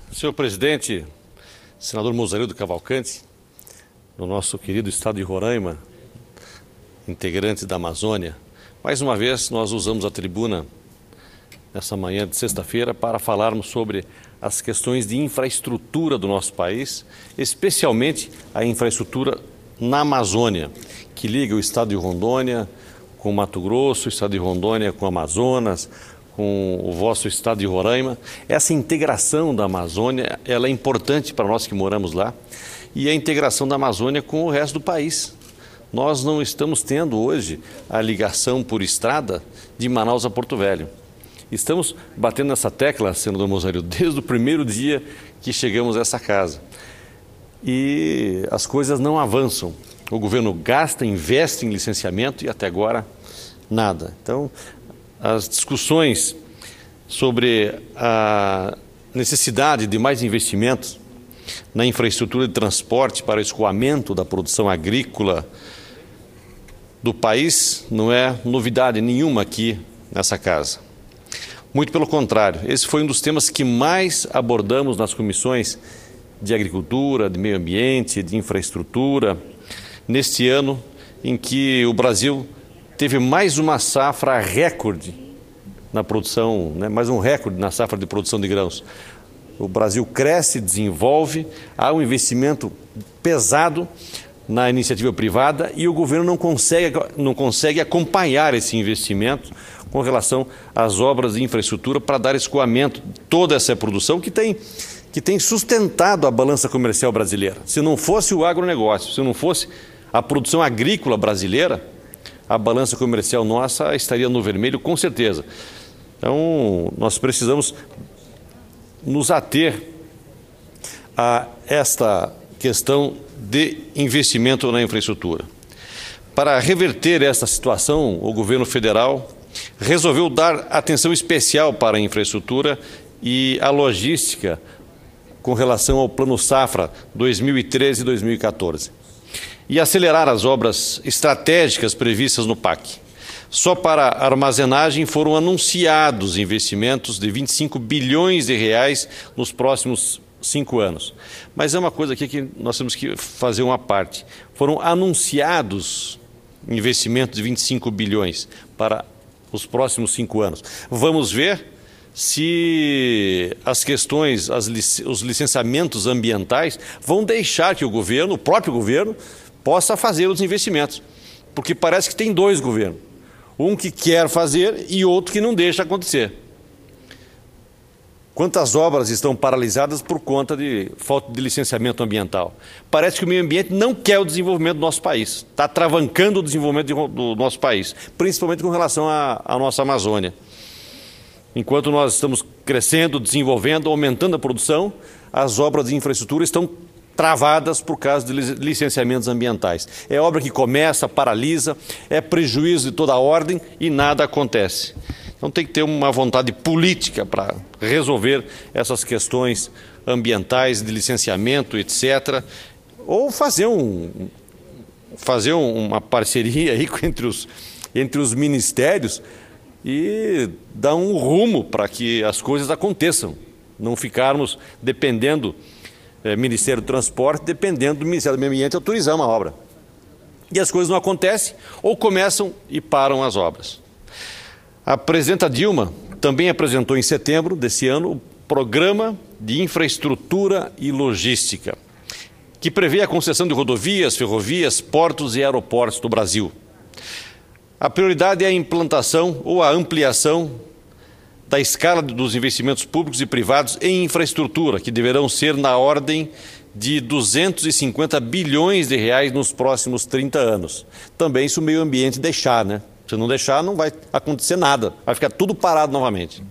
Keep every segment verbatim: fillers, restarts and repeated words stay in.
Senhor presidente, senador Mozarildo Cavalcante, no nosso querido estado de Roraima, integrante da Amazônia, mais uma vez nós usamos a tribuna nessa manhã de sexta-feira para falarmos sobre as questões de infraestrutura do nosso país, especialmente a infraestrutura na Amazônia, que liga o estado de Rondônia com Mato Grosso, o estado de Rondônia com Amazonas, com o vosso estado de Roraima. Essa integração da Amazônia, ela é importante para nós que moramos lá, e a integração da Amazônia com o resto do país. Nós não estamos tendo hoje a ligação por estrada de Manaus a Porto Velho. Estamos batendo nessa tecla, senador Mozarildo, desde o primeiro dia que chegamos a essa casa. E as coisas não avançam. O governo gasta, investe em licenciamento e até agora nada. Então, as discussões sobre a necessidade de mais investimentos na infraestrutura de transporte para o escoamento da produção agrícola do país não é novidade nenhuma aqui nessa casa. Muito pelo contrário, esse foi um dos temas que mais abordamos nas comissões de agricultura, de meio ambiente, de infraestrutura, neste ano em que o Brasil teve mais uma safra recorde na produção, né, mais um recorde na safra de produção de grãos. O Brasil cresce, desenvolve, há um investimento pesado na iniciativa privada e o governo não consegue, não consegue acompanhar esse investimento com relação às obras de infraestrutura para dar escoamento de toda essa produção que tem, que tem sustentado a balança comercial brasileira. Se não fosse o agronegócio, se não fosse a produção agrícola brasileira, a balança comercial nossa estaria no vermelho, com certeza. Então, nós precisamos nos ater a esta questão de investimento na infraestrutura. Para reverter esta situação, o governo federal resolveu dar atenção especial para a infraestrutura e a logística com relação ao Plano Safra dois mil e treze e dois mil e quatorze. E acelerar as obras estratégicas previstas no P A C. Só para armazenagem foram anunciados investimentos de vinte e cinco bilhões de reais nos próximos cinco anos. Mas é uma coisa aqui que nós temos que fazer uma parte. Foram anunciados investimentos de vinte e cinco bilhões para os próximos cinco anos. Vamos ver se as questões, as lic os licenciamentos ambientais vão deixar que o governo, o próprio governo, possa fazer os investimentos. Porque parece que tem dois governos. Um que quer fazer e outro que não deixa acontecer. Quantas obras estão paralisadas por conta de falta de licenciamento ambiental? Parece que o meio ambiente não quer o desenvolvimento do nosso país. Está travancando o desenvolvimento do nosso país, principalmente com relação à, à nossa Amazônia. Enquanto nós estamos crescendo, desenvolvendo, aumentando a produção, as obras de infraestrutura estão travadas por causa de licenciamentos ambientais. É obra que começa, paralisa, é prejuízo de toda a ordem e nada acontece. Então tem que ter uma vontade política para resolver essas questões ambientais, de licenciamento, etcétera. Ou fazer, um, fazer uma parceria aí entre os, entre os ministérios e dar um rumo para que as coisas aconteçam. Não ficarmos dependendo É, Ministério do Transporte, dependendo do Ministério do Meio Ambiente, autorizar uma obra. E as coisas não acontecem, ou começam e param as obras. A presidenta Dilma também apresentou em setembro desse ano o Programa de Infraestrutura e Logística, que prevê a concessão de rodovias, ferrovias, portos e aeroportos do Brasil. A prioridade é a implantação ou a ampliação da escala dos investimentos públicos e privados em infraestrutura, que deverão ser na ordem de duzentos e cinquenta bilhões de reais nos próximos trinta anos. Também se o meio ambiente deixar, né? Se não deixar, não vai acontecer nada, vai ficar tudo parado novamente.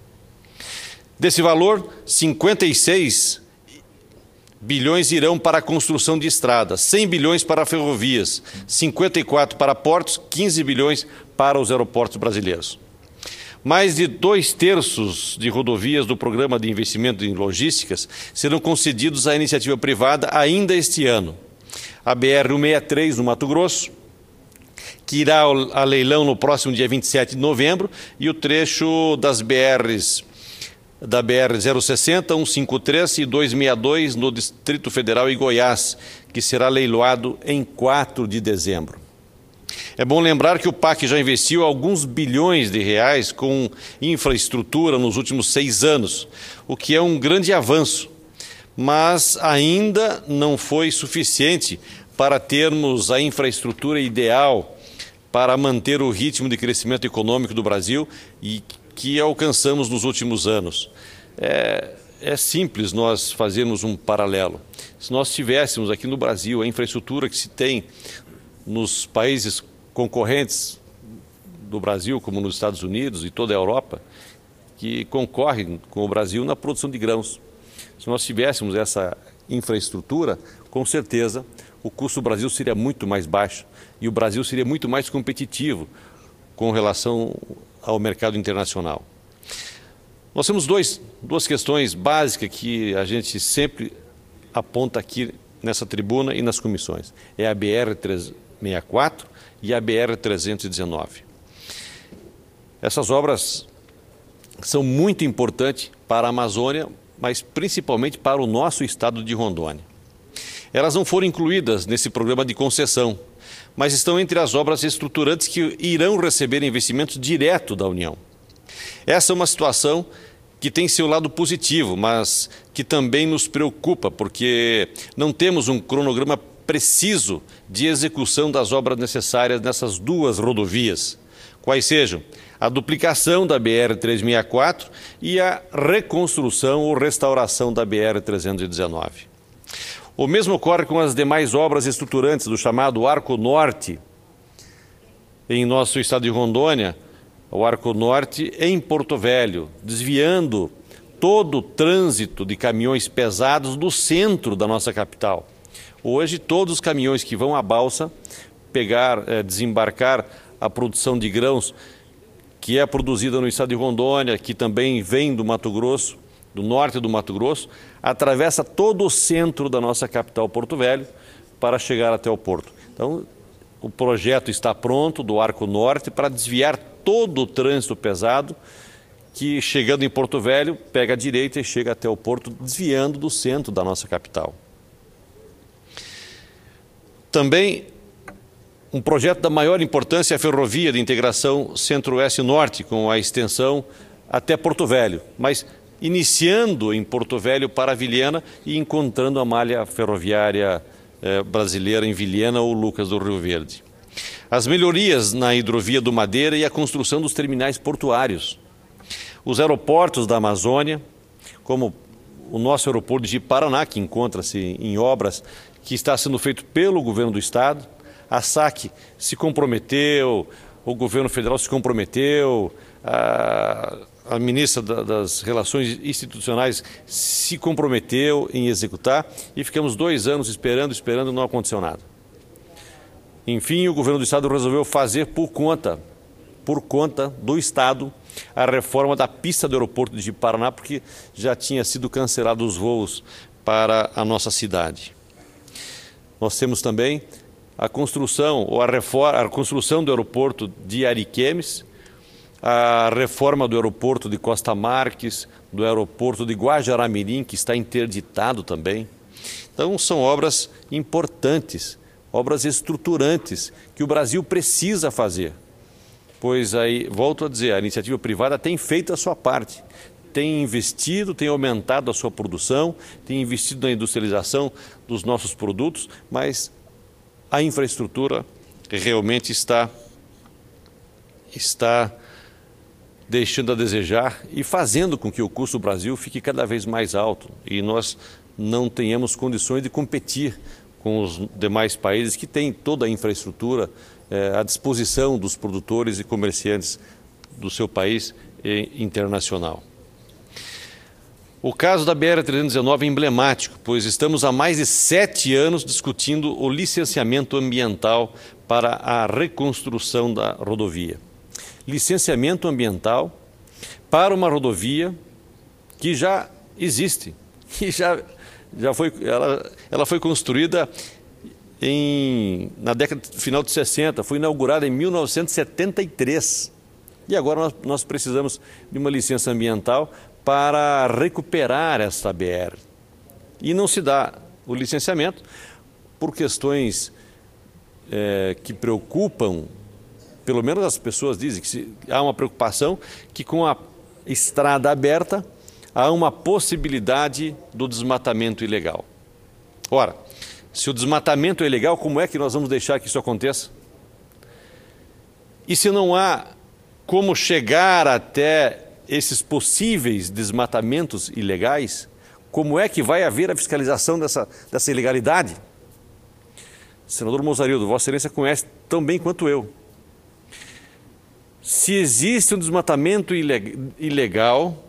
Desse valor, cinquenta e seis bilhões irão para a construção de estradas, cem bilhões para ferrovias, cinquenta e quatro para portos, quinze bilhões para os aeroportos brasileiros. Mais de dois terços de rodovias do Programa de Investimento em Logísticas serão concedidos à iniciativa privada ainda este ano. A B R cento e sessenta e três, no Mato Grosso, que irá a leilão no próximo dia vinte e sete de novembro, e o trecho das B Rs da B R zero sessenta, cento e cinquenta e três e duzentos e sessenta e dois no Distrito Federal e Goiás, que será leiloado em quatro de dezembro. É bom lembrar que o P A C já investiu alguns bilhões de reais com infraestrutura nos últimos seis anos, o que é um grande avanço, mas ainda não foi suficiente para termos a infraestrutura ideal para manter o ritmo de crescimento econômico do Brasil e que alcançamos nos últimos anos. É, é simples nós fazermos um paralelo. Se nós tivéssemos aqui no Brasil a infraestrutura que se tem nos países concorrentes do Brasil, como nos Estados Unidos e toda a Europa, que concorrem com o Brasil na produção de grãos. Se nós tivéssemos essa infraestrutura, com certeza o custo do Brasil seria muito mais baixo e o Brasil seria muito mais competitivo com relação ao mercado internacional. Nós temos dois, duas questões básicas que a gente sempre aponta aqui nessa tribuna e nas comissões. É a B R trezentos e sessenta e quatro e a B R trezentos e dezenove. Essas obras são muito importantes para a Amazônia, mas principalmente para o nosso estado de Rondônia. Elas não foram incluídas nesse programa de concessão, mas estão entre as obras estruturantes que irão receber investimentos direto da União. Essa é uma situação que tem seu lado positivo, mas que também nos preocupa, porque não temos um cronograma preciso de execução das obras necessárias nessas duas rodovias, quais sejam a duplicação da B R trezentos e sessenta e quatro e a reconstrução ou restauração da B R trezentos e dezenove. O mesmo ocorre com as demais obras estruturantes do chamado Arco Norte, em nosso estado de Rondônia, o Arco Norte em Porto Velho, desviando todo o trânsito de caminhões pesados do centro da nossa capital. Hoje, todos os caminhões que vão à balsa pegar, é, desembarcar a produção de grãos que é produzida no estado de Rondônia, que também vem do Mato Grosso, do norte do Mato Grosso, atravessa todo o centro da nossa capital, Porto Velho, para chegar até o porto. Então, o projeto está pronto do Arco Norte para desviar todo o trânsito pesado que, chegando em Porto Velho, pega a direita e chega até o porto, desviando do centro da nossa capital. Também um projeto da maior importância é a ferrovia de integração Centro-Oeste-Norte, com a extensão até Porto Velho, mas iniciando em Porto Velho para Vilhena e encontrando a malha ferroviária eh, brasileira em Vilhena ou Lucas do Rio Verde. As melhorias na hidrovia do Madeira e a construção dos terminais portuários. Os aeroportos da Amazônia, como o nosso aeroporto de Paraná, que encontra-se em obras que está sendo feito pelo governo do estado. A S A C se comprometeu, o governo federal se comprometeu, a, a ministra da, das Relações Institucionais se comprometeu em executar e ficamos dois anos esperando, esperando, não aconteceu nada. Enfim, o governo do estado resolveu fazer por conta, por conta do estado, a reforma da pista do aeroporto de Paraná, porque já tinha sido cancelados os voos para a nossa cidade. Nós temos também a construção, ou a, reforma, a construção do aeroporto de Ariquemes, a reforma do aeroporto de Costa Marques, do aeroporto de Guajará-Mirim, que está interditado também. Então, são obras importantes, obras estruturantes, que o Brasil precisa fazer. Pois aí, volto a dizer, a iniciativa privada tem feito a sua parte, tem investido, tem aumentado a sua produção, tem investido na industrialização dos nossos produtos, mas a infraestrutura realmente está, está deixando a desejar e fazendo com que o custo do Brasil fique cada vez mais alto e nós não tenhamos condições de competir com os demais países que têm toda a infraestrutura eh, à disposição dos produtores e comerciantes do seu país e internacional. O caso da B R trezentos e dezenove é emblemático, pois estamos há mais de sete anos discutindo o licenciamento ambiental para a reconstrução da rodovia. Licenciamento ambiental para uma rodovia que já existe, que já, já foi, ela, ela foi construída em, na década final de sessenta, foi inaugurada em mil novecentos e setenta e três. E agora nós, nós precisamos de uma licença ambiental para recuperar esta B R. E não se dá o licenciamento por questões é, que preocupam, pelo menos as pessoas dizem que se, há uma preocupação que com a estrada aberta há uma possibilidade do desmatamento ilegal. Ora, se o desmatamento é ilegal, como é que nós vamos deixar que isso aconteça? E se não há como chegar até esses possíveis desmatamentos ilegais, como é que vai haver a fiscalização dessa, dessa ilegalidade? Senador Mozarildo, Vossa Excelência conhece tão bem quanto eu. Se existe um desmatamento ilegal,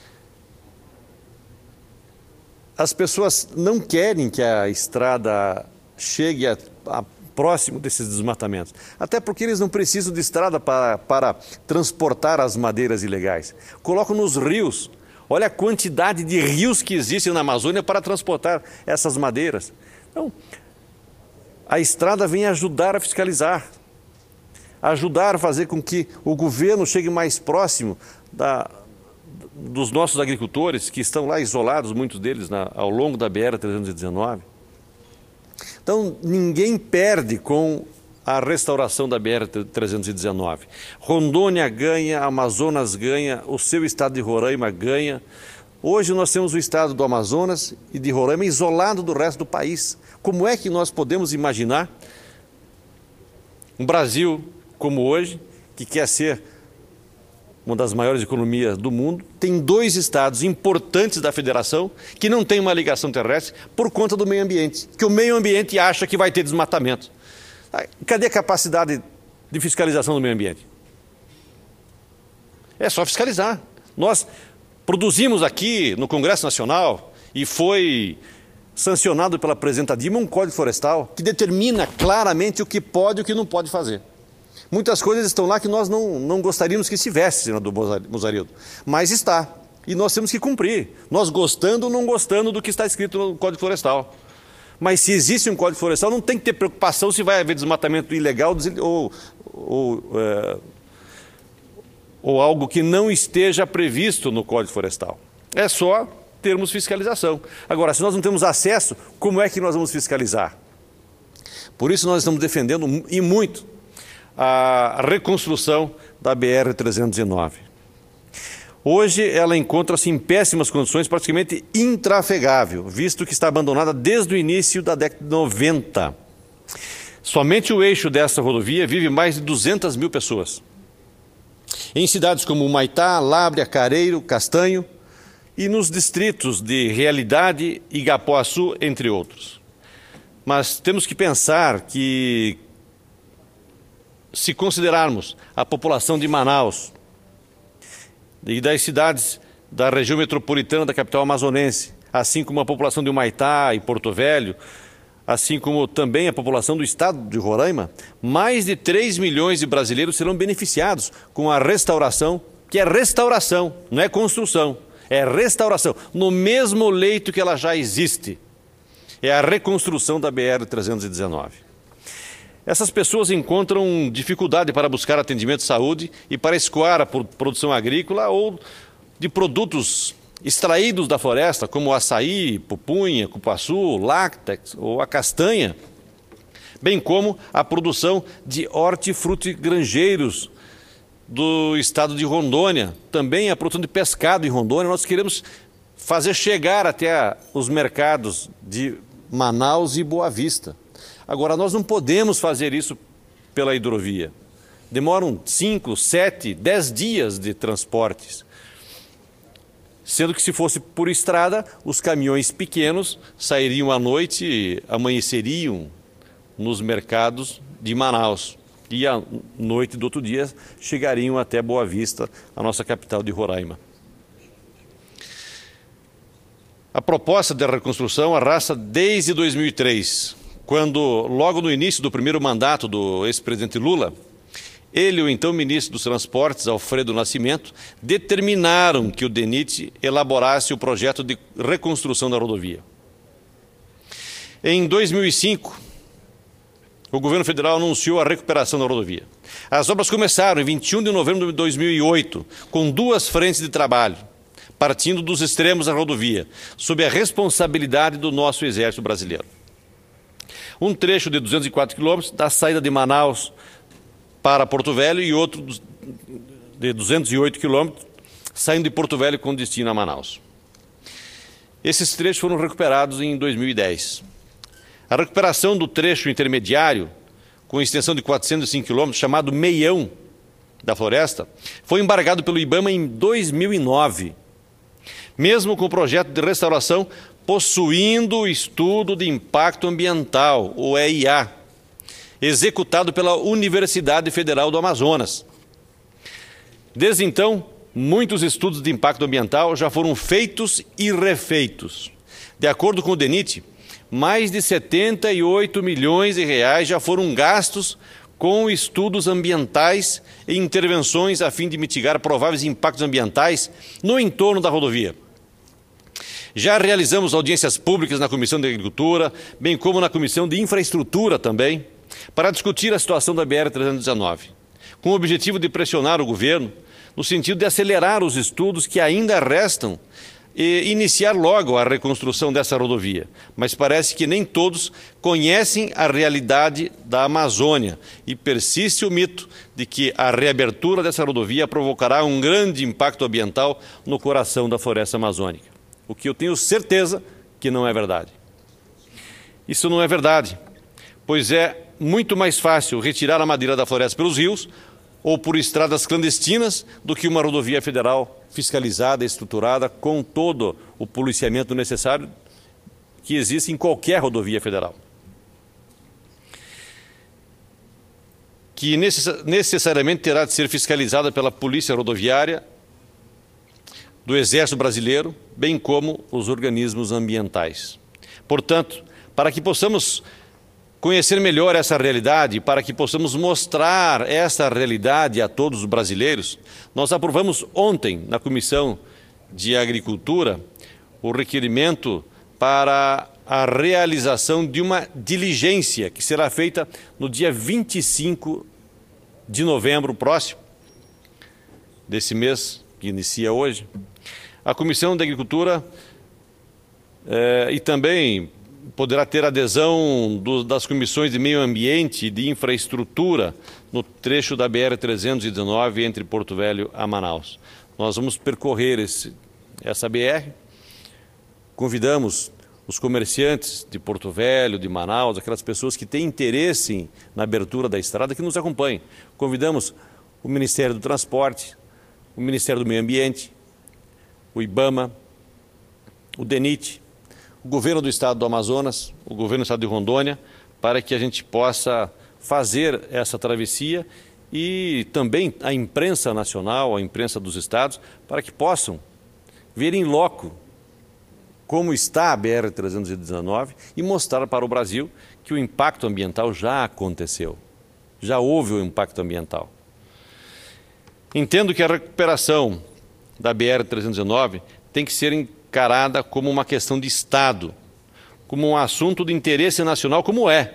as pessoas não querem que a estrada chegue a, a próximo desses desmatamentos. Até porque eles não precisam de estrada para, para transportar as madeiras ilegais. Colocam nos rios. Olha a quantidade de rios que existem na Amazônia para transportar essas madeiras. Então, a estrada vem ajudar a fiscalizar, ajudar a fazer com que o governo chegue mais próximo da, dos nossos agricultores, que estão lá isolados, muitos deles, na, ao longo da B R trezentos e dezenove. Então, ninguém perde com a restauração da B R trezentos e dezenove. Rondônia ganha, Amazonas ganha, o seu estado de Roraima ganha. Hoje nós temos o estado do Amazonas e de Roraima isolado do resto do país. Como é que nós podemos imaginar um Brasil como hoje, que quer ser uma das maiores economias do mundo, tem dois estados importantes da federação que não tem uma ligação terrestre por conta do meio ambiente, que o meio ambiente acha que vai ter desmatamento. Cadê a capacidade de fiscalização do meio ambiente? É só fiscalizar. Nós produzimos aqui no Congresso Nacional e foi sancionado pela presidenta Dilma um Código Florestal que determina claramente o que pode e o que não pode fazer. Muitas coisas estão lá que nós não, não gostaríamos que estivesse, senador Mozarildo, mas está. E nós temos que cumprir, nós gostando ou não gostando do que está escrito no Código Florestal. Mas se existe um Código Florestal, não tem que ter preocupação se vai haver desmatamento ilegal ou, ou, é, ou algo que não esteja previsto no Código Florestal. É só termos fiscalização. Agora, se nós não temos acesso, como é que nós vamos fiscalizar? Por isso nós estamos defendendo, e muito, a reconstrução da B R trezentos e nove. Hoje ela encontra-se em péssimas condições, praticamente intrafegável, visto que está abandonada desde o início da década de noventa. Somente o eixo dessa rodovia vive mais de duzentas mil pessoas. Em cidades como Humaitá, Lábrea, Careiro, Castanho e nos distritos de Realidade e Igapuaçu, entre outros. Mas temos que pensar que, se considerarmos a população de Manaus e das cidades da região metropolitana da capital amazonense, assim como a população de Humaitá e Porto Velho, assim como também a população do estado de Roraima, mais de três milhões de brasileiros serão beneficiados com a restauração, que é restauração, não é construção, é restauração, no mesmo leito que ela já existe. É a reconstrução da B R trezentos e dezenove. Essas pessoas encontram dificuldade para buscar atendimento de saúde e para escoar a produção agrícola ou de produtos extraídos da floresta, como o açaí, pupunha, cupuaçu, láctex ou a castanha, bem como a produção de hortifrutigranjeiros do estado de Rondônia, também a produção de pescado em Rondônia. Nós queremos fazer chegar até os mercados de Manaus e Boa Vista. Agora, nós não podemos fazer isso pela hidrovia. Demoram cinco, sete, dez dias de transportes. Sendo que se fosse por estrada, os caminhões pequenos sairiam à noite e amanheceriam nos mercados de Manaus. E à noite do outro dia chegariam até Boa Vista, a nossa capital de Roraima. A proposta de reconstrução arrasta desde dois mil e três, quando, logo no início do primeiro mandato do ex-presidente Lula, ele e o então ministro dos Transportes, Alfredo Nascimento, determinaram que o DENIT elaborasse o projeto de reconstrução da rodovia. Em dois mil e cinco, o governo federal anunciou a recuperação da rodovia. As obras começaram em vinte e um de novembro de dois mil e oito, com duas frentes de trabalho, partindo dos extremos da rodovia, sob a responsabilidade do nosso Exército Brasileiro. Um trecho de duzentos e quatro quilômetros da saída de Manaus para Porto Velho e outro de duzentos e oito quilômetros saindo de Porto Velho com destino a Manaus. Esses trechos foram recuperados em dois mil e dez. A recuperação do trecho intermediário, com extensão de quatrocentos e cinco quilômetros, chamado Meião da Floresta, foi embargado pelo IBAMA em dois mil e nove, mesmo com o projeto de restauração possuindo o Estudo de Impacto Ambiental, o E I A, executado pela Universidade Federal do Amazonas. Desde então, muitos estudos de impacto ambiental já foram feitos e refeitos. De acordo com o DENIT, mais de setenta e oito milhões de reais já foram gastos com estudos ambientais e intervenções a fim de mitigar prováveis impactos ambientais no entorno da rodovia. Já realizamos audiências públicas na Comissão de Agricultura, bem como na Comissão de Infraestrutura também, para discutir a situação da B R trezentos e dezenove, com o objetivo de pressionar o governo no sentido de acelerar os estudos que ainda restam e iniciar logo a reconstrução dessa rodovia. Mas parece que nem todos conhecem a realidade da Amazônia e persiste o mito de que a reabertura dessa rodovia provocará um grande impacto ambiental no coração da floresta amazônica, o que eu tenho certeza que não é verdade. Isso não é verdade, pois é muito mais fácil retirar a madeira da floresta pelos rios ou por estradas clandestinas do que uma rodovia federal fiscalizada, estruturada, com todo o policiamento necessário que existe em qualquer rodovia federal. Que necessariamente terá de ser fiscalizada pela Polícia Rodoviária do Exército Brasileiro, bem como os organismos ambientais. Portanto, para que possamos conhecer melhor essa realidade, para que possamos mostrar essa realidade a todos os brasileiros, nós aprovamos ontem, na Comissão de Agricultura, o requerimento para a realização de uma diligência que será feita no dia vinte e cinco de novembro próximo, desse mês que inicia hoje. A Comissão de Agricultura eh, e também poderá ter adesão do, das comissões de Meio Ambiente e de Infraestrutura no trecho da B R trezentos e dezenove entre Porto Velho a Manaus. Nós vamos percorrer esse, essa B R, convidamos os comerciantes de Porto Velho, de Manaus, aquelas pessoas que têm interesse na abertura da estrada, que nos acompanhem. Convidamos o Ministério do Transporte, o Ministério do Meio Ambiente, o IBAMA, o DENIT, o governo do estado do Amazonas, o governo do estado de Rondônia, para que a gente possa fazer essa travessia e também a imprensa nacional, a imprensa dos estados, para que possam ver em loco como está a B R trezentos e dezenove e mostrar para o Brasil que o impacto ambiental já aconteceu, já houve o impacto ambiental. Entendo que a recuperação da B R trezentos e dezenove tem que ser encarada como uma questão de Estado, como um assunto de interesse nacional, como é,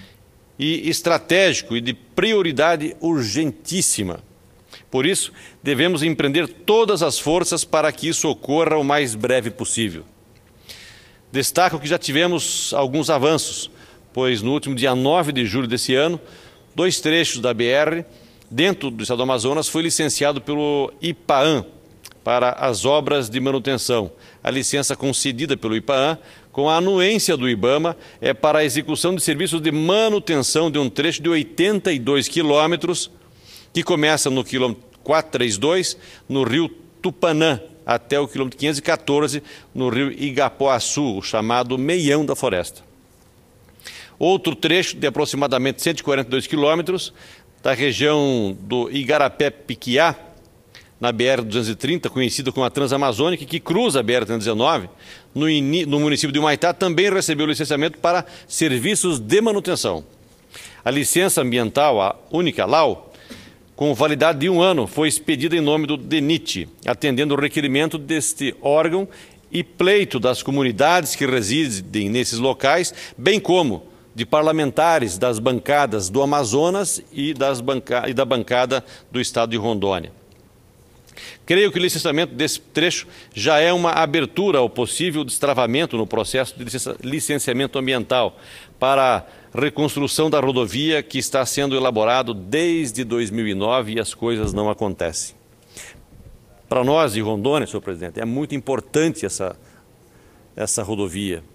e estratégico e de prioridade urgentíssima. Por isso, devemos empreender todas as forças para que isso ocorra o mais breve possível. Destaco que já tivemos alguns avanços, pois no último dia nove de julho desse ano, dois trechos da B R dentro do estado do Amazonas foi licenciado pelo IPAAM para as obras de manutenção. A licença concedida pelo IPAAM, com a anuência do IBAMA, é para a execução de serviços de manutenção de um trecho de oitenta e dois quilômetros, que começa no quilômetro quatrocentos e trinta e dois, no rio Tupanã, até o quilômetro quinhentos e quatorze, no rio Igapoaçu, o chamado Meião da Floresta. Outro trecho de aproximadamente cento e quarenta e dois quilômetros, da região do Igarapé-Piquiá, na B R duzentos e trinta, conhecida como a Transamazônica, que cruza a B R trezentos e dezenove, no, no município de Humaitá, também recebeu licenciamento para serviços de manutenção. A licença ambiental, a única L A U, com validade de um ano, foi expedida em nome do DENIT, atendendo o requerimento deste órgão e pleito das comunidades que residem nesses locais, bem como de parlamentares das bancadas do Amazonas e, das banca... e da bancada do estado de Rondônia. Creio que o licenciamento desse trecho já é uma abertura ao possível destravamento no processo de licenciamento ambiental para a reconstrução da rodovia que está sendo elaborado desde dois mil e nove e as coisas não acontecem. Para nós de Rondônia, senhor presidente, é muito importante essa, essa rodovia.